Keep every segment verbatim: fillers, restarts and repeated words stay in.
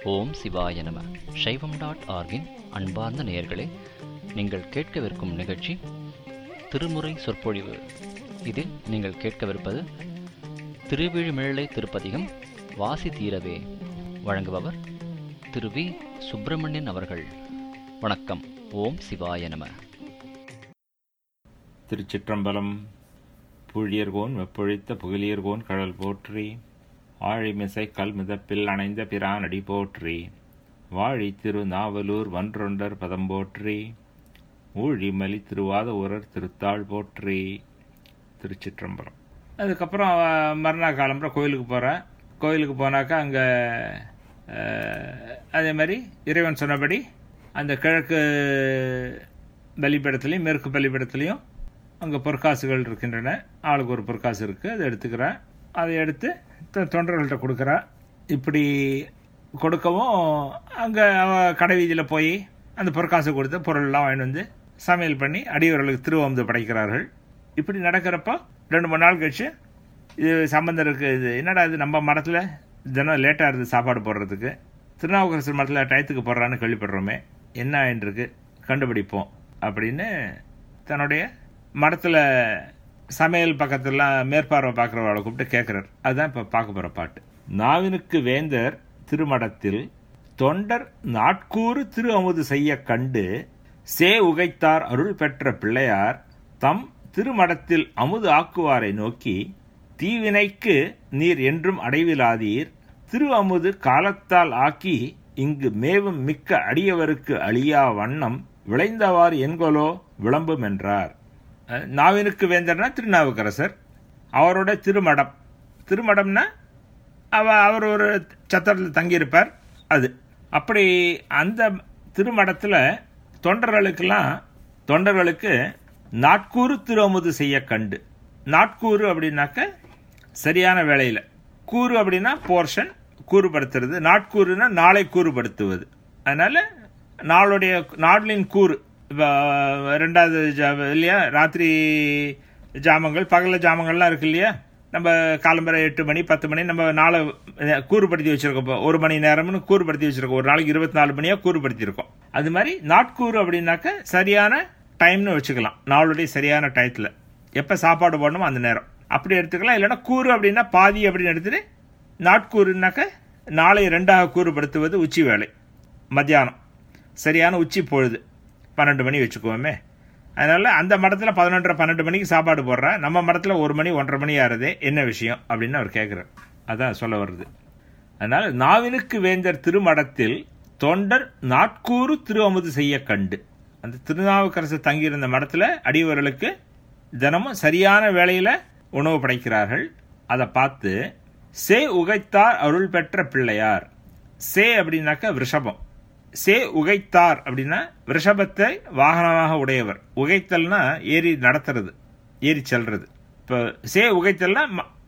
ஓம் சிவாய நம. சைவம் டாட் ஆர்கின் அன்பார்ந்த நேயர்களே, நீங்கள் கேட்கவிருக்கும் நிகழ்ச்சி திருமுறை சொற்பொழிவு. இதில் நீங்கள் கேட்கவிருப்பது திருவிழிமிழலை திருப்பதிகம் வாசி தீரவே. வழங்குபவர் திரு வி சுப்பிரமணியன் அவர்கள். வணக்கம். ஓம் சிவாய நம. திருச்சிற்றம்பலம். புழியர்கோன் வெப்பொழித்த புகழியர்கோன் கடல் போற்றி, ஆழிமிசை கல் மிதப்பில் அணைந்த பிரான் அடி போற்றி, வாழி திரு நாவலூர் வன்றொண்டர் பதம் போற்றி, ஊழிமலி திருவாத ஊரர் திருத்தாள் போற்றி. திருச்சிற்றம்பலம். அதுக்கப்புறம் மறுநாள் காலம்புற கோயிலுக்கு போகிறேன். கோயிலுக்கு போனாக்கா அங்கே அதே மாதிரி இறைவன் சொன்னபடி அந்த கிழக்கு பலிபீடத்துலையும் மேற்கு பலிபீடத்துலையும் அங்கே பொற்காசுகள் இருக்கின்றன. ஆளுக்கு ஒரு பொற்காசு இருக்குது, அதை எடுத்துக்கிறேன். அதை எடுத்து தொண்டர்கள்ட்ட கொடுக்குறா. இப்படி கொடுக்கவும் அங்கே கடை வீதியில் போய் அந்த பொற்காசு கொடுத்து பொருள்லாம் வாங்கிட்டு வந்து சமையல் பண்ணி அடியவர்களுக்கு திருவந்து படைக்கிறார்கள். இப்படி நடக்கிறப்போ ரெண்டு மூணு நாள் கழிச்சு இது சம்பந்தருக்கு இது என்னடா இது நம்ம மடத்தில் தினம் லேட்டாக இருக்குது சாப்பாடு போடுறதுக்கு, திருநாவுக்கரசர் மடத்தில் டயத்துக்கு போடுறான்னு கேள்விப்படுறோமே, என்ன ஆயின்றிருக்கு கண்டுபிடிப்போம் அப்படின்னு தன்னுடைய மடத்தில் சமையல் பக்கத்துலாம் மேற்பார்வை பார்க்குறவளை கூப்பிட்டு கேட்குறார். அதுதான் இப்போ பார்க்க போகிற பாட்டு. நாவினுக்கு வேந்தர் திருமடத்தில் தொண்டர் நாட்கூறு திரு அமுது செய்ய கண்டு சே உகைத்தார் அருள் பெற்ற பிள்ளையார் தம் திருமடத்தில் அமுது ஆக்குவாரை நோக்கி, தீவினைக்கு நீர் என்றும் அடைவிலாதீர், திரு அமுது காலத்தால் ஆக்கி இங்கு மேவும் மிக்க அடியவருக்கு அழியா வண்ணம் விளைந்தவாறு என்கொலோ விளம்பும் என்றார். நாவினுக்கு வேந்தர்னா திருநாவுக்கரசர், அவரோட திருமடம். திருமடம்னா அவ அவர் ஒரு சத்திரத்தில் தங்கியிருப்பார். அது அப்படி அந்த திருமடத்தில் தொண்டர்களுக்கெல்லாம் தொண்டர்களுக்கு நாட்கூறு திருஅமுது செய்ய கண்டு. நாட்கூறு அப்படின்னாக்க சரியான வேளையில், கூறு அப்படின்னா போர்ஷன் கூறுபடுத்துறது, நாட்கூறுனா நாளை கூறுபடுத்துவது. அதனால நாளுடைய நாளின் கூறு இப்போ ரெண்டாவது ஜா இல்லையா, ராத்திரி ஜாமங்கள் பகல ஜாமங்கள்லாம் இருக்கு இல்லையா, நம்ம காலம்பரை எட்டு மணி பத்து மணி நம்ம நாளை கூறுபடுத்தி வச்சிருக்கோம். இப்போ ஒரு மணி நேரம்னு கூறுபடுத்தி வச்சிருக்கோம். ஒரு நாளைக்கு இருபத்தி நாலு மணியாக கூறுபடுத்தியிருக்கோம். அது மாதிரி நாட்கூறு அப்படின்னாக்க சரியான டைம்னு வச்சுக்கலாம். நாளுடைய சரியான டயத்தில் எப்போ சாப்பாடு போடணுமோ அந்த நேரம் அப்படி எடுத்துக்கலாம். இல்லைன்னா கூறு அப்படின்னா பாதி அப்படின்னு எடுத்துட்டு, நாட்கூறுனாக்க நாளை ரெண்டாக கூறுபடுத்துவது உச்சி வேலை, மத்தியானம் சரியான உச்சி பொழுது பன்னெண்டு மணி வச்சுக்குவோமே. அதனால அந்த மடத்தில் பதினொன்றரை பன்னெண்டு மணிக்கு சாப்பாடு போடுறா, நம்ம மடத்தில் ஒரு மணி ஒன்றரை மணி ஆறுதே, என்ன விஷயம் அப்படின்னு அவர் கேட்குறார். அதான் சொல்ல வருது. அதனால நாவினுக்கு வேந்தர் திருமடத்தில் தொண்டர் நாட்கூறு திரு அமுது செய்ய கண்டு, அந்த திருநாவுக்கரசர் தங்கியிருந்த மடத்தில் அடியவர்களுக்கு தினமும் சரியான வேளையில் உணவு படைக்கிறார்கள். அதை பார்த்து சே உகைத்தார் அருள் பெற்ற பிள்ளையார். சே அப்படின்னாக்க ரிஷபம், சே உகைத்தார் அப்படின்னா ரிஷபத்தை வாகனமாக உடையவர். உகைத்தல்னா ஏறி நடத்துறது, ஏறி செல்றது. இப்போ சே உகைத்தல்னா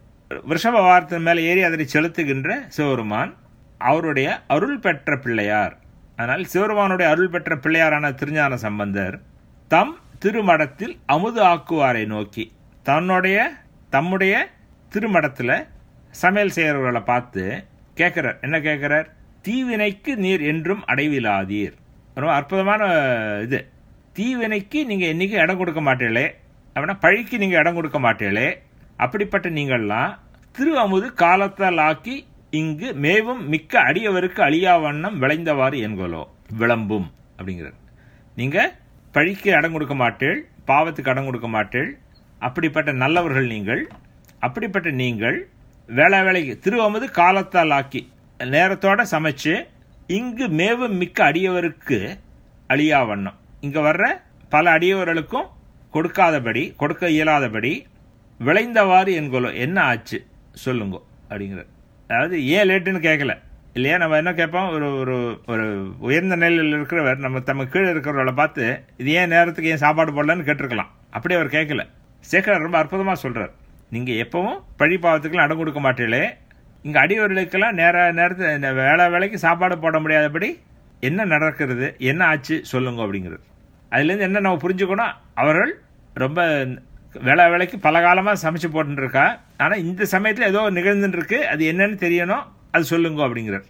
ரிஷப வாரத்தின் மேலே ஏறி அதனை செலுத்துகின்ற சிவருமான், அவருடைய அருள் பெற்ற பிள்ளையார். அதனால் சிவருமானுடைய அருள் பெற்ற பிள்ளையாரான திருஞான சம்பந்தர் தம் திருமடத்தில் அமுது ஆக்குவாரை நோக்கி, தன்னுடைய தம்முடைய திருமடத்தில் சமையல் செய்கிறவர்களை பார்த்து கேட்கிறார். என்ன கேட்கிறார்? தீவினைக்கு நீர் என்றும் அடைவிலாதீர். ரொம்ப அற்புதமான இது. தீவினைக்கு நீங்கள் என்னைக்கு இடம் கொடுக்க மாட்டீங்களே, அப்படின்னா பழிக்கு நீங்கள் இடம் கொடுக்க மாட்டீங்களே, அப்படிப்பட்ட நீங்கள்லாம் திரு அமுது காலத்தால் ஆக்கி இங்கு மேவும் மிக்க அடியவருக்கு அழியா வண்ணம் விளைந்தவாறு என்கொலோ விளம்பும் அப்படிங்கிறார். நீங்கள் பழிக்கு இடம் கொடுக்க மாட்டீள், பாவத்துக்கு இடம் கொடுக்க மாட்டீள், அப்படிப்பட்ட நல்லவர்கள் நீங்கள். அப்படிப்பட்ட நீங்கள் வேளா வேலைக்கு திரு அமுது காலத்தால் ஆக்கி நேரத்தோட சமைச்சு இங்கு மேவும் மிக்க அடியவருக்கு அழியா வண்ணம், இங்கே வர்ற பல அடியவர்களுக்கும் கொடுக்காதபடி கொடுக்க இயலாதபடி விளைந்தவாறு என்கொலோ என்ன ஆச்சு சொல்லுங்க அப்படிங்கிறார். அதாவது ஏன் லேட்டுன்னு கேட்கல இல்லையா, நம்ம என்ன கேட்போம், ஒரு ஒரு ஒரு உயர்ந்த நிலையில் இருக்கிறவர் நம்ம தம்ம கீழே இருக்கிறவர்களை பார்த்து இது ஏன் நேரத்துக்கு ஏன் சாப்பாடு போடலன்னு கேட்டிருக்கலாம். அப்படி அவர் கேட்கல. சேக்கரார் ரொம்ப அற்புதமாக சொல்கிறார். நீங்கள் எப்பவும் பழி பாவத்துக்கெல்லாம் இடம் கொடுக்க மாட்டீங்களே, இங்கே அடியவர்களுக்கெல்லாம் நேர நேரத்து வேலை வேலைக்கு சாப்பாடு போட முடியாதபடி என்ன நடக்கிறது, என்ன ஆச்சு சொல்லுங்க அப்படிங்கிறது. அதுலேருந்து என்ன நம்ம புரிஞ்சுக்கணும், அவர்கள் ரொம்ப வேலை வேலைக்கு பல காலமாக சமைச்சு போட்டுருக்கா, ஆனால் இந்த சமயத்தில் ஏதோ நிகழ்ந்துருக்கு, அது என்னன்னு தெரியணும், அது சொல்லுங்க அப்படிங்கிறார்.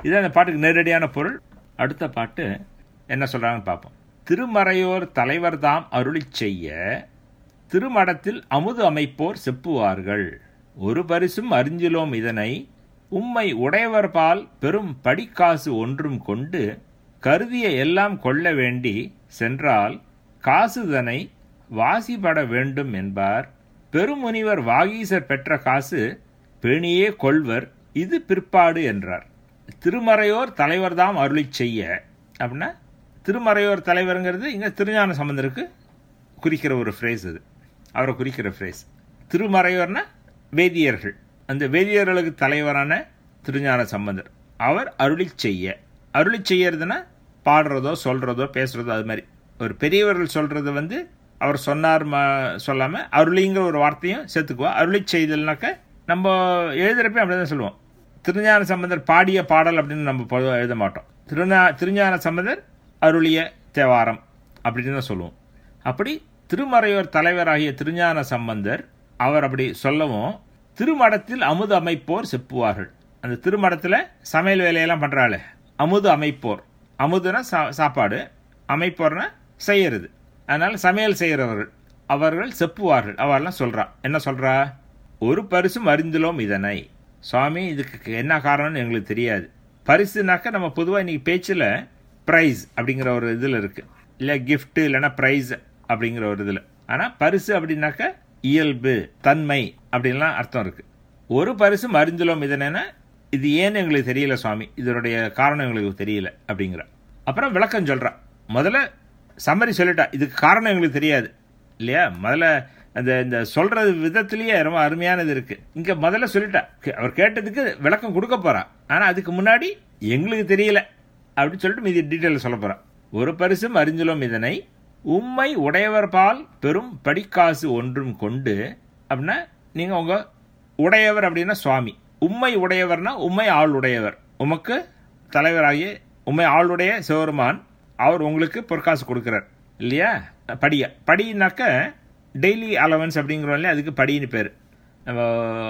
இது அந்த பாட்டுக்கு நேரடியான பொருள். அடுத்த பாட்டு என்ன சொல்றாங்கன்னு பார்ப்போம். திருமறையோர் தலைவர் தாம் அருளி செய்ய திருமடத்தில் அமுது அமைப்போர் செப்புவார்கள். ஒரு பரிசும் அறிஞ்சிலோம் இதனை உம்மை உடையவர் பால் பெரும் படிக்காசு ஒன்றும் கொண்டு கருதிய எல்லாம் கொள்ள வேண்டி சென்றால் காசுதனை வாசிபட வேண்டும் என்பார். பெருமுனிவர் வாகீசர் பெற்ற காசு பேணியே கொள்வர் இது பிற்பாடு என்றார். திருமறையோர் தலைவர் தாம் அருளி செய்ய அப்படின்னா திருமறையோர் தலைவருங்கிறது இங்கே திருஞான சம்பந்தருக்கு குறிக்கிற ஒரு ஃப்ரேஸ். அது அவரை குறிக்கிற ஃப்ரேஸ். திருமறையோர்னா வேதியர்கள். அந்த வேதியர்களுக்கு தலைவரான திருஞான சம்பந்தர் அவர் அருளி செய்ய. அருளி செய்யறதுன்னா பாடுறதோ சொல்றதோ பேசுறதோ அது மாதிரி. ஒரு பெரியவர்கள் சொல்றது வந்து அவர் சொன்னார் சொல்லாம அருளிங்கிற ஒரு வார்த்தையும் சேர்த்துக்குவா. அருளி செய்தல்னாக்க நம்ம எழுதுறப்ப அப்படிதான் சொல்லுவோம். திருஞான சம்பந்தர் பாடிய பாடல் அப்படின்னு நம்ம பொதுவாக எழுத மாட்டோம். திருநா திருஞான சம்பந்தர் அருளிய தேவாரம் அப்படின்னு தான் சொல்லுவோம். அப்படி திருமறையோர் தலைவராகிய திருஞான சம்பந்தர் அவர் அப்படி சொல்லவும் திருமடத்தில் அமுது அமைப்போர் செப்புவார்கள். அந்த திருமடத்தில் சமையல் வேலையெல்லாம் பண்றாள் அமுது அமைப்போர். அமுதுனா சா சாப்பாடு, அமைப்போர்னா செய்யறது. அதனால சமையல் செய்கிறவர்கள் அவர்கள் செப்புவார்கள். அவரெல்லாம் சொல்றா. என்ன சொல்றா? ஒரு பரிசும் அறிந்திலோம் இதனை. சுவாமி இதுக்கு என்ன காரணம்னு எங்களுக்கு தெரியாது. பரிசுனாக்க நம்ம பொதுவாக இன்னைக்கு பேச்சில் ப்ரைஸ் அப்படிங்கிற ஒரு இதில் இருக்கு, இல்லை கிஃப்ட் இல்லைன்னா ப்ரைஸ் அப்படிங்கிற ஒரு இதில். ஆனால் பரிசு அப்படின்னாக்க இயல்பு, தன்மை அப்படின்லாம் அர்த்தம் இருக்கு. ஒரு பரிசும் அறிந்திலோம் இதனா இது ஏன்னு எங்களுக்கு தெரியல சுவாமி, இதனுடைய காரணம் எங்களுக்கு தெரியல அப்படிங்கிற. அப்புறம் விளக்கம் சொல்றா. முதல்ல சம்மரி சொல்லிட்டா, இதுக்கு காரணம் எங்களுக்கு தெரியாது இல்லையா. முதல்ல அந்த இந்த சொல்றது விதத்திலேயே ரொம்ப அருமையானது இருக்கு. இங்க முதல்ல சொல்லிட்டா, அவர் கேட்டதுக்கு விளக்கம் கொடுக்க போறா. ஆனா அதுக்கு முன்னாடி எங்களுக்கு தெரியல அப்படின்னு சொல்லிட்டு மீதி டீட்டெயில் சொல்ல போறா. ஒரு பரிசும் அறிஞ்சிலோம் இதனை உம்மை உடையவர் பால் பெரும் படிக்காசு ஒன்றும் கொண்டு அப்படின்னா நீங்க உங்க உடையவர் அப்படின்னா சுவாமி. உம்மை உடையவர்னா உம்மை ஆள் உடையவர், உமக்கு தலைவராகிய உம்மை ஆளுடைய சிவருமான் அவர் உங்களுக்கு பொற்காசு கொடுக்கிறார் இல்லையா. படியா படினாக்க டெய்லி அலவன்ஸ் அப்படிங்கிறோம் இல்லையா, அதுக்கு படின்னு பேர். நம்ம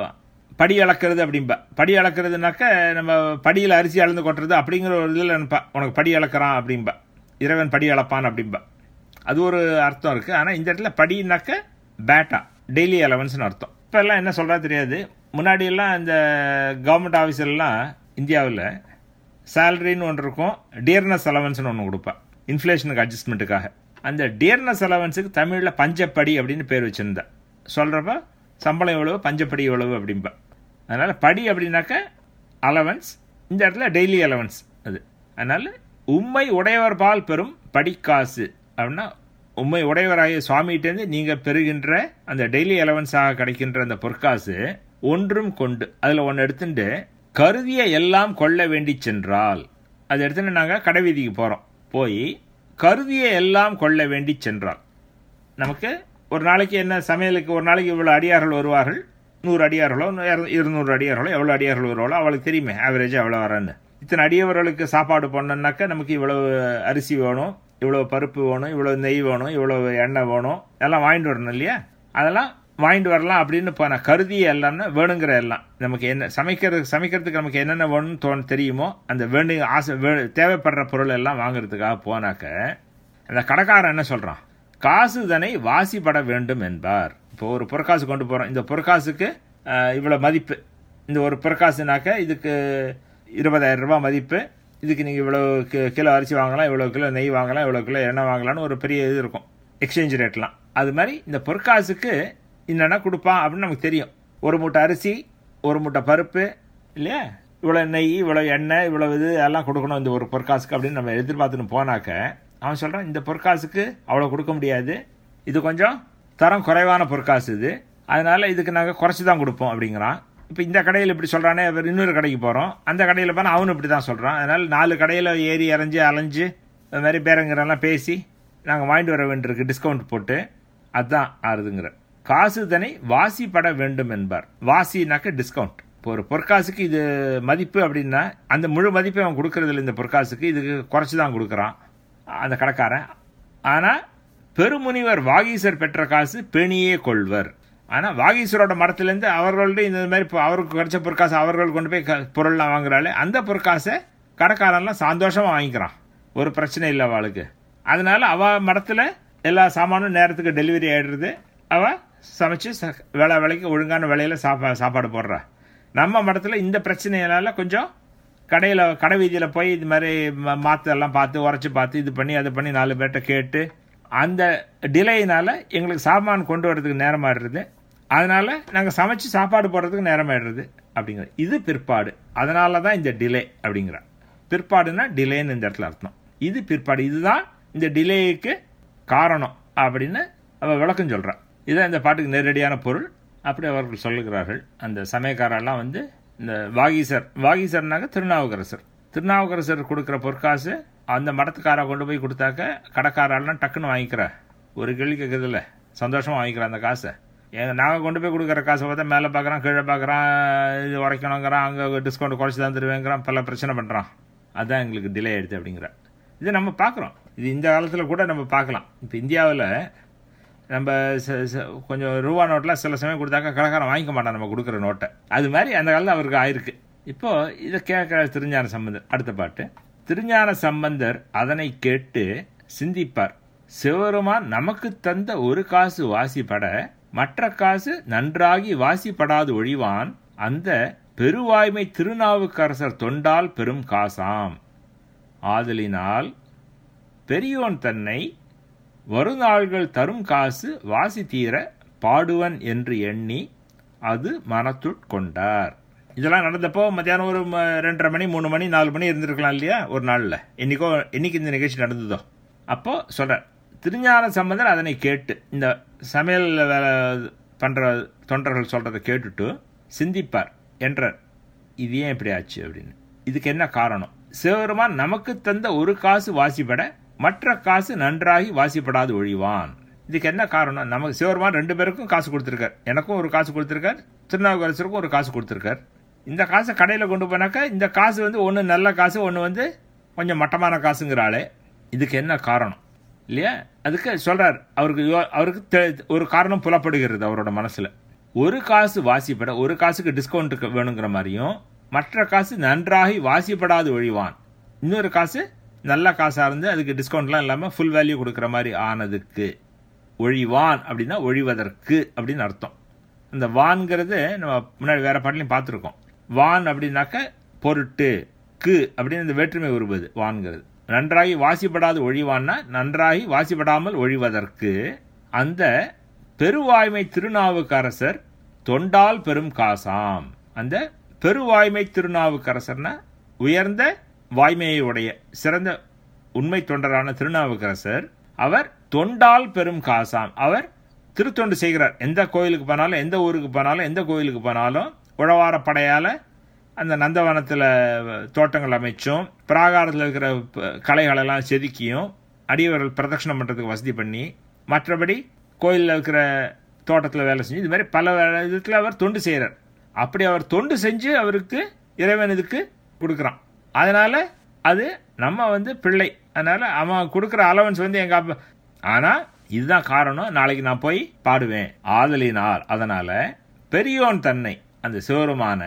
படி அளக்கிறது அப்படின்பா. படி அளக்கிறதுனாக்க நம்ம படியில் அரிசி அளந்து கொட்டுறது அப்படிங்கிற ஒரு இதில் நினைப்பா, உனக்கு படி அளக்கிறான் அப்படின்பா, இறைவன் படி அளப்பான் அப்படின்பா. அது ஒரு அர்த்தம் இருக்கு. ஆனால் இந்த இடத்துல படினாக்க பேட்டா டெய்லி அலவன்ஸ்னு அர்த்தம். இப்போ எல்லாம் என்ன சொல்கிறா தெரியாது. முன்னாடியெல்லாம் இந்த கவர்மெண்ட் ஆஃபீஸர்லாம் இந்தியாவில் சேலரின்னு ஒன்று இருக்கும், டியர்னஸ் அலவன்ஸ்னு ஒன்று கொடுப்பா இன்ஃப்ளேஷனுக்கு அட்ஜஸ்ட்மெண்ட்டுக்காக. அந்த டியர்னஸ் அலவன்ஸுக்கு தமிழில் பஞ்சப்படி அப்படின்னு பேர் வச்சுருந்தா. சொல்கிறப்ப சம்பளம் எவ்வளவு, பஞ்சப்படி எவ்வளவு அப்படின்பா. அதனால் படி அப்படின்னாக்க அலவன்ஸ், இந்த இடத்துல டெய்லி அலவன்ஸ் அது. அதனால் உம்மை உடையவர் பால் பெரும் படிக்காசு அப்படின்னா உம்மை உடையவராகிய சுவாமிகிட்டேருந்து நீங்கள் பெறுகின்ற அந்த டெய்லி அலவன்ஸாக கிடைக்கின்ற அந்த பொற்காசு ஒன்றும் கொண்டு அதில் ஒன்று எடுத்துட்டு கருதிய எல்லாம் கொள்ள வேண்டி சென்றால், அதை எடுத்துட்டு நாங்கள் கடை வீதிக்கு போகிறோம், போய் கருதிய எல்லாம் கொள்ள வேண்டி சென்றால், நமக்கு ஒரு நாளைக்கு என்ன சமையலுக்கு ஒரு நாளைக்கு இவ்வளோ அடியார்கள் வருவார்கள், நூறு அடியார்களோ இருநூறு அடியார்களோ எவ்வளோ அடியார்கள் வருவாங்களோ அவளுக்கு தெரியுமே ஆவரேஜாக எவ்வளோ வரான்னு. இத்தனை அடியவர்களுக்கு சாப்பாடு பண்ணோம்னாக்கா நமக்கு இவ்வளவு அரிசி வேணும், இவ்வளோ பருப்பு வேணும், இவ்வளோ நெய் வேணும், இவ்வளோ எண்ணெய் வேணும், எல்லாம் வாங்கிட்டு வரணும் இல்லையா. அதெல்லாம் வாங்கிட்டு வரலாம் அப்படின்னு போனால் கருதிய எல்லாம்னா வேணுங்கிற எல்லாம் நமக்கு என்ன சமைக்கிறது சமைக்கிறதுக்கு நமக்கு என்னென்ன வேணும்னு தோணு தெரியுமோ அந்த வேண்டு ஆசை வே தேவைப்படுற பொருள் எல்லாம் வாங்குறதுக்காக போனாக்க அந்த கடைக்காரன் என்ன சொல்கிறான், காசு தனை வாசிப்பட வேண்டும் என்பார். இப்போ ஒரு பொற்காசு கொண்டு போகிறோம், இந்த பொற்காசுக்கு இவ்வளோ மதிப்பு, இந்த ஒரு பொற்காசுனாக்க இதுக்கு இருபதாயிரம் ரூபாய் மதிப்பு, இதுக்கு நீங்கள் இவ்வளோ கிலோ அரிசி வாங்கலாம், இவ்வளோ கிலோ நெய் வாங்கலாம், இவ்வளோ கிலோ எண்ணெய் வாங்கலாம்னு ஒரு பெரிய இது இருக்கும் எக்ஸ்சேஞ்ச் ரேட்லாம். அது மாதிரி இந்த பொற்காசுக்கு என்னென்னா கொடுப்பான் அப்படின்னு நமக்கு தெரியும். ஒரு மூட்டை அரிசி, ஒரு மூட்டை பருப்பு இல்லையா, இவ்வளோ நெய், இவ்வளோ எண்ணெய், இவ்வளோ இது எல்லாம் கொடுக்கணும் இந்த ஒரு பொற்காசுக்கு அப்படின்னு நம்ம எதிர்பார்த்துன்னு போனாக்க அவன் சொல்கிறான் இந்த பொற்காசுக்கு அவ்வளோ கொடுக்க முடியாது, இது கொஞ்சம் தரம் குறைவான பொற்காசு இது, அதனால் இதுக்கு நாங்கள் குறைச்சி தான் கொடுப்போம் அப்படிங்கிறான். இப்போ இந்த கடையில் இப்படி சொல்கிறானே, அவர் இன்னொரு கடைக்கு போகிறோம், அந்த கடையில் போனால் அவனு இப்படி தான் சொல்கிறான். அதனால் நாலு கடையில் ஏறி இறஞ்சி அலைஞ்சு அது மாதிரி பேரங்கிறெல்லாம் பேசி நாங்கள் வாங்கிட்டு வர வேண்டியிருக்கு டிஸ்கவுண்ட் போட்டு, அதுதான் ஆறுதுங்கிற. காசு தனை வாசிப்பட வேண்டும் என்பார். வாசினாக்க டிஸ்கவுண்ட். இப்போ ஒரு பொற்காசுக்கு இது மதிப்பு அப்படின்னா அந்த முழு மதிப்பை அவன் கொடுக்கறதில்ல, இந்த பொற்காசுக்கு இதுக்கு குறைச்சி தான் கொடுக்குறான் அந்த கடைக்காரன். ஆனால் பெருமுனிவர் வாகீசர் பெற்ற காசு பெணியே கொள்வர். ஆனால் வாகீஸ்வரோட மரத்துலேருந்து அவர்கள்ட்ட இந்த மாதிரி இப்போ அவருக்கு கிடைச்ச பொற்காசு அவர்கள் கொண்டு போய் பொருள்லாம் வாங்குறாள், அந்த பொற்காசை கடைக்காரன்லாம் சந்தோஷமாக வாங்கிக்கிறான், ஒரு பிரச்சனை இல்லை அவளுக்கு. அதனால அவள் மடத்தில் எல்லா சாமானும் நேரத்துக்கு டெலிவரி ஆகிடுறது, அவள் சமைச்சு வேலை வேலைக்கு ஒழுங்கான வேலையில் சாப்பா சாப்பாடு போடுறா. நம்ம மடத்தில் இந்த பிரச்சனையினால கொஞ்சம் கடையில் கடை வீதியில் போய் இது மாதிரி மாற்றெல்லாம் பார்த்து உரைச்சி பார்த்து இது பண்ணி அதை பண்ணி நாலு பேர்கிட்ட கேட்டு அந்த டிலேயினால் எங்களுக்கு சாமான் கொண்டு வரதுக்கு நேரமாகிடுறது. அதனால் நாங்கள் சமைச்சு சாப்பாடு போடுறதுக்கு நேரமாகிடுறது அப்படிங்கிறது. இது பிற்பாடு, அதனால தான் இந்த டிலே அப்படிங்கிற. பிற்பாடுனா டிலேன்னு இந்த இடத்துல அர்த்தம். இது பிற்பாடு, இதுதான் இந்த டிலேக்கு காரணம் அப்படின்னு அவள் விளக்கம் சொல்கிறான். இதுதான் இந்த பாட்டுக்கு நேரடியான பொருள். அப்படி அவர்கள் சொல்லுகிறார்கள். அந்த சமயக்காரெல்லாம் வந்து இந்த வாகீசர், வாகீசர்னாக்க திருநாவுக்கரசர், திருநாவுக்கரசர் கொடுக்குற பொற்காசு அந்த மடத்துக்காரை கொண்டு போய் கொடுத்தாக்க கடைக்காரெல்லாம் டக்குன்னு வாங்கிக்கிற, ஒரு கேள்வி கேட்கறதில்ல, சந்தோஷமாக வாங்கிக்கிறேன் அந்த காசை. எங்க நாங்கள் கொண்டு போய் கொடுக்குற காசை பார்த்தா மேலே பார்க்குறான், கீழே பார்க்குறான், இது உரைக்கணுங்கிறான், அங்கே டிஸ்கவுண்ட் குறைச்சி தான் தருவேங்கிறான், பல பிரச்சனை பண்ணுறான். அதுதான் எங்களுக்கு டிலே ஆகிடுது அப்படிங்கிற. இது நம்ம பார்க்குறோம். இது இந்த காலத்தில் கூட நம்ம பார்க்கலாம். இப்போ இந்தியாவில் நம்ம கொஞ்சம் ரூபா நோட்டெலாம் சில சமயம் கொடுத்தாக்கா கடைக்காரன் வாங்கிக்க மாட்டான் நம்ம கொடுக்குற நோட்டை. அது மாதிரி அந்த காலத்தில் அவருக்கு ஆயிருக்கு. இப்போது இதை கேட்க திருஞான சம்பந்தர் அடுத்த பாட்டு. திருஞான சம்பந்தர் அதனை கேட்டு சிந்திப்பார். சிவருமான் நமக்கு தந்த ஒரு காசு வாசிப்பட மற்ற காசு நன்றாகி வாசிப்படாது ஒழிவான், அந்த பெருவாய்மை திருநாவுக்கரசர் தொண்டால் பெரும் காசாம். ஆதலினால் பெரியோன் தன்னை வருநாள்கள் தரும் காசு வாசி தீர பாடுவன் என்று எண்ணி அது மனத்துட்கொண்டார். இதெல்லாம் நடந்தப்போ மத்தியானம் ஒரு ரெண்டரை மணி மூணு மணி நாலு மணி இருந்திருக்கலாம் இல்லையா ஒரு நாளில். என்னைக்கோ என்னைக்கு இந்த நிகழ்ச்சி நடந்ததோ அப்போ சொல்ற திருஞான சம்பந்தர் அதனை கேட்டு, இந்த சமையல் வேலை பண்ணுற தொண்டர்கள் சொல்கிறத கேட்டுட்டு சிந்திப்பார் என்றார். இது ஏன் இப்படி ஆச்சு அப்படின்னு. இதுக்கு என்ன காரணம்? சிவபெருமான் நமக்கு தந்த ஒரு காசு வாசிப்பட மற்ற காசு நன்றாகி வாசிப்படாது ஒழிவான். இதுக்கு என்ன காரணம்? நமக்கு சிவபெருமான் ரெண்டு பேருக்கும் காசு கொடுத்துருக்கார். எனக்கும் ஒரு காசு கொடுத்துருக்கார், திருநாவுக்கரசருக்கும் ஒரு காசு கொடுத்துருக்கார். இந்த காசை கடையில் கொண்டு போனாக்கா இந்த காசு வந்து ஒன்று நல்ல காசு, ஒன்று வந்து கொஞ்சம் மட்டமான காசுங்கிறாளே. இதுக்கு என்ன காரணம் இல்லையா? அதுக்கு சொல்றார். அவருக்கு அவருக்கு ஒரு காரணம் புலப்படுகிறது அவரோட மனசுல. ஒரு காசு வாசிப்பட, ஒரு காசுக்கு டிஸ்கவுண்ட் வேணுங்கிற மாதிரியும் மற்ற காசு நன்றாகி வாசிப்படாது ஒழிவான், இன்னொரு காசு நல்ல காசா இருந்து அதுக்கு டிஸ்கவுண்ட்லாம் இல்லாமல் ஃபுல் வேல்யூ கொடுக்குற மாதிரி ஆனதுக்கு ஒழிவான் அப்படின்னா ஒழிவதற்கு அப்படின்னு அர்த்தம். அந்த வான்கிறது நம்ம முன்னாடி வேற பாட்டிலையும் பார்த்துருக்கோம். வான் அப்படின்னாக்க பொருட்டு, கு அப்படின்னு இந்த வேற்றுமை உருவது வான்கிறது. நன்றாகி வாசிப்படாது ஒழிவான்னா நன்றாகி வாசிப்படாமல் ஒழிவதற்கு அந்த பெருவாய்மை திருநாவுக்கரசர் தொண்டால் பெரும் காசாம். அந்த பெருவாய்மை திருநாவுக்கரசர்னா உயர்ந்த வாய்மையை உடைய சிறந்த உண்மை தொண்டரான திருநாவுக்கரசர், அவர் தொண்டால் பெரும் காசாம். அவர் திருத்தொண்டு செய்கிறார். எந்த கோயிலுக்கு போனாலும், எந்த ஊருக்கு போனாலும், எந்த கோயிலுக்கு போனாலும் உழவார படையால் அந்த நந்தவனத்தில் தோட்டங்கள் அமைச்சும் பிராகாரத்தில் இருக்கிற கலைகளெல்லாம் செதுக்கியும் அடியவர்கள் பிரதட்சணம் பண்ணுறதுக்கு வசதி பண்ணி, மற்றபடி கோயிலில் இருக்கிற தோட்டத்தில் வேலை செஞ்சு இது மாதிரி பல விதத்தில் அவர் தொண்டு செய்கிறார். அப்படி அவர் தொண்டு செஞ்சு அவருக்கு இறைவன் இதுக்கு கொடுக்குறான். அதனால் அது நம்ம வந்து பிள்ளை, அதனால் அவன் கொடுக்குற அலவன்ஸ் வந்து எங்கள் அப்பா. ஆனால் இதுதான் காரணம், நாளைக்கு நான் போய் பாடுவேன். ஆதலினால் அதனால் பெரியோன் தன்னை அந்த சிவருமான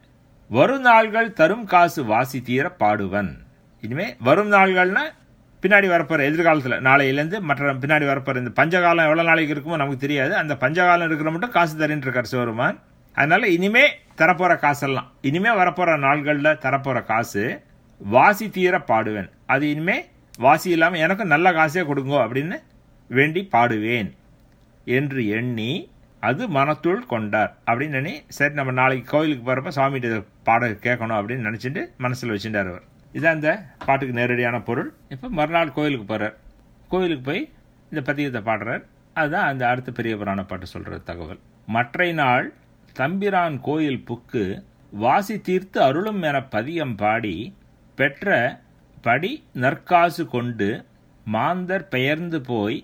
வரும் நாள்கள் தரும் காசு வாசி தீர பாடுவன். இனிமே வரும் நாள்கள்னா பின்னாடி வரப்போற எதிர்காலத்தில், நாளையிலேருந்து மற்ற பின்னாடி வரப்போற இந்த பஞ்சகாலம் எவ்வளோ நாளைக்கு இருக்குமோ நமக்கு தெரியாது. அந்த பஞ்சகாலம் இருக்கிற மட்டும் காசு தரேன்னு இருக்கார் சிவருமான். அதனால இனிமே தரப்போற காசெல்லாம், இனிமே வரப்போற நாள்களில் தரப்போற காசு வாசி தீர பாடுவேன். அது இனிமே வாசி இல்லாமல் எனக்கு நல்ல காசே கொடுங்கோ அப்படின்னு வேண்டி பாடுவேன் என்று எண்ணி அது மனத்துள் கொண்டார் அப்படின்னு நினை. சரி, நம்ம நாளைக்கு கோயிலுக்கு போகிறப்ப சுவாமிகிட்ட பாட கேட்கணும் அப்படின்னு நினச்சிட்டு மனசில் வச்சுட்டார் அவர். இதான் இந்த பாட்டுக்கு நேரடியான பொருள். இப்போ மறுநாள் கோயிலுக்கு போகிறார். கோயிலுக்கு போய் இந்த பதிகத்தை பாடுறார். அதுதான் அந்த அடுத்த பெரிய புராண பாட்டு சொல்கிற தகவல். மற்றை நாள் தம்பிரான் கோயில் புக்கு வாசி தீர்த்து அருளும் என பதியம் பாடி பெற்ற படி நற்காசு கொண்டு மாந்தர் பெயர்ந்து போய்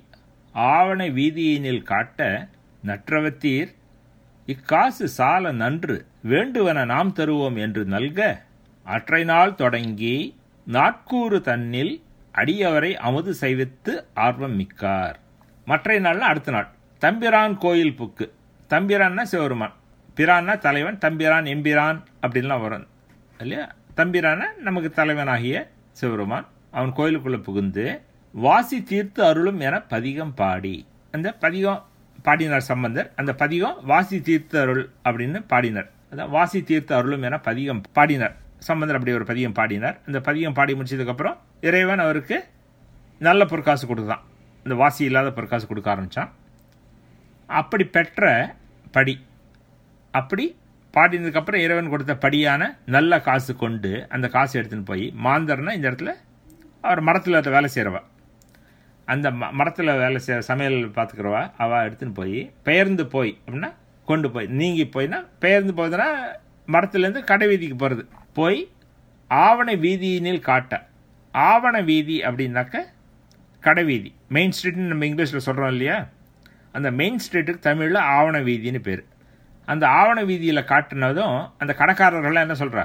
ஆவண வீதியினில் காட்ட நற்றவத்தீர் இக்காசு சால நன்று வேண்டுவன நாம் தருவோம் என்று நல்க அற்றை நாள் தொடங்கி நாட்கூறு தன்னில் அடியவரை அமுது செய்வித்து ஆர்வம் மிக்கார். மற்றை நாள்னா அடுத்த நாள் தம்பிரான் கோயில் புக்கு. தம்பிரான்னா சிவருமான், பிரான்னா தலைவன், தம்பிரான் எம்பிரான் அப்படின்லாம் வரும் இல்லையா. தம்பிரான நமக்கு தலைவனாகிய சிவபெருமான் அவன் கோயிலுக்குள்ளே புகுந்து வாசி தீர்த்து அருளும் என பதிகம் பாடி, அந்த பதிகம் பாடினார் சம்பந்தர். அந்த பதிகம் வாசி தீர்த்து அருள் அப்படின்னு பாடினார். அதான் வாசி தீர்த்து அருளும் என பதிகம் பாடினார் சம்பந்தர். அப்படி ஒரு பதிகம் பாடினார். அந்த பதிகம் பாடி முடிச்சதுக்கப்புறம் இறைவன் அவருக்கு நல்ல பொற்காசு கொடுத்தான். இந்த வாசி இல்லாத பொற்காசு கொடுக்க ஆரம்பித்தான். அப்படி பெற்ற படி, அப்படி பாடினதுக்கப்புறம் இறைவன் கொடுத்த படியான நல்ல காசு கொண்டு அந்த காசு எடுத்துன்னு போய் மாந்தர்னா இந்த இடத்துல அவர் மரத்தில் வேலை செய்கிறவா, அந்த ம மரத்தில் வேலை செய்ய சமையல் பார்த்துக்கிறவா அவள் எடுத்துன்னு போய் பெயர்ந்து போய் அப்படின்னா கொண்டு போய் நீங்கி போய்னா பெயர்ந்து போகுதுன்னா மரத்துலேருந்து கடை வீதிக்கு போகிறது. போய் ஆவண வீதியினில் காட்ட, ஆவண வீதி அப்படின்னாக்க கடை வீதி, மெயின் ஸ்ட்ரீட்னு நம்ம இங்கிலீஷில் சொல்கிறோம் இல்லையா, அந்த மெயின் ஸ்ட்ரீட்டுக்கு தமிழில் ஆவண வீதின்னு பேர். அந்த ஆவண வீதியில் காட்டினதும் அந்த கடைக்காரர்கள்லாம் என்ன சொல்கிறா,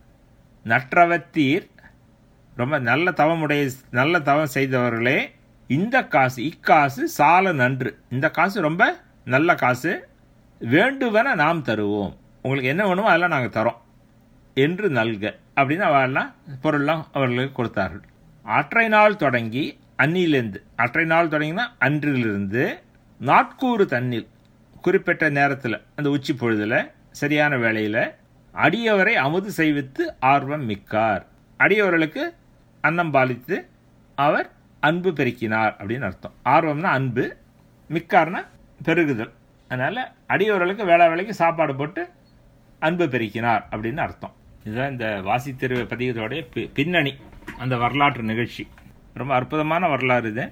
நற்றவத்தீர் ரொம்ப நல்ல தவமுடைய நல்ல தவம் செய்தவர்களே, இந்த காசு இக்காசு சால நன்று, இந்த காசு ரொம்ப நல்ல காசு, வேண்டுவன நாம் தருவோம், உங்களுக்கு என்ன வேணுமோ அதெல்லாம் நாங்கள் தரோம் என்று நல்க அப்படின்னு அவெல்லாம் பொருள்லாம் அவர்களுக்கு கொடுத்தார்கள். அற்றை நாள் தொடங்கி அன்னியிலிருந்து, அற்றை நாள் தொடங்கினா அன்றிலிருந்து நாட்கூறு தண்ணில் குறிப்பிட்ட நேரத்தில் அந்த உச்சி பொழுதில் சரியான வேளையில் அடியவரை அமுது செய்வித்து ஆர்வம் மிக்கார், அடியவர்களுக்கு அன்னம் பாலித்து அவர் அன்பு பெருக்கினார் அப்படின்னு அர்த்தம். ஆர்வம்னா அன்பு, மிக்கார்னா பெருகுதல். அதனால் அடியவர்களுக்கு வேளா வேலைக்கு சாப்பாடு போட்டு அன்பு பெருக்கினார் அப்படின்னு அர்த்தம். இதுதான் இந்த வாசி திரு பதிகத்தோடைய பி பின்னணி, அந்த வரலாற்று நிகழ்ச்சி. ரொம்ப அற்புதமான வரலாறு இது.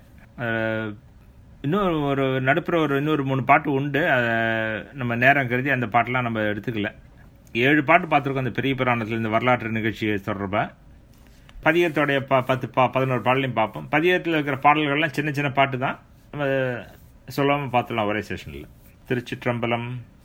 இன்னொரு ஒரு நடுப்புற ஒரு இன்னொரு மூணு பாட்டு உண்டு, அதை நம்ம நேரம் கருதி அந்த பாட்டெலாம் நம்ம எடுத்துக்கல. ஏழு பாட்டு பார்த்துருக்கோம் அந்த பெரிய புராணத்தில் இந்த வரலாற்று நிகழ்ச்சியை தொடர்பாக. பதிகத்தோடைய ப பத்து பா பதினோரு பாடலையும் பார்ப்போம். பதிகத்தில் இருக்கிற பாடல்கள்லாம் சின்ன சின்ன பாட்டு தான், நம்ம சொல்லாமல் பார்த்துடலாம் ஒரே செஷனில். திருச்சிற்றம்பலம்.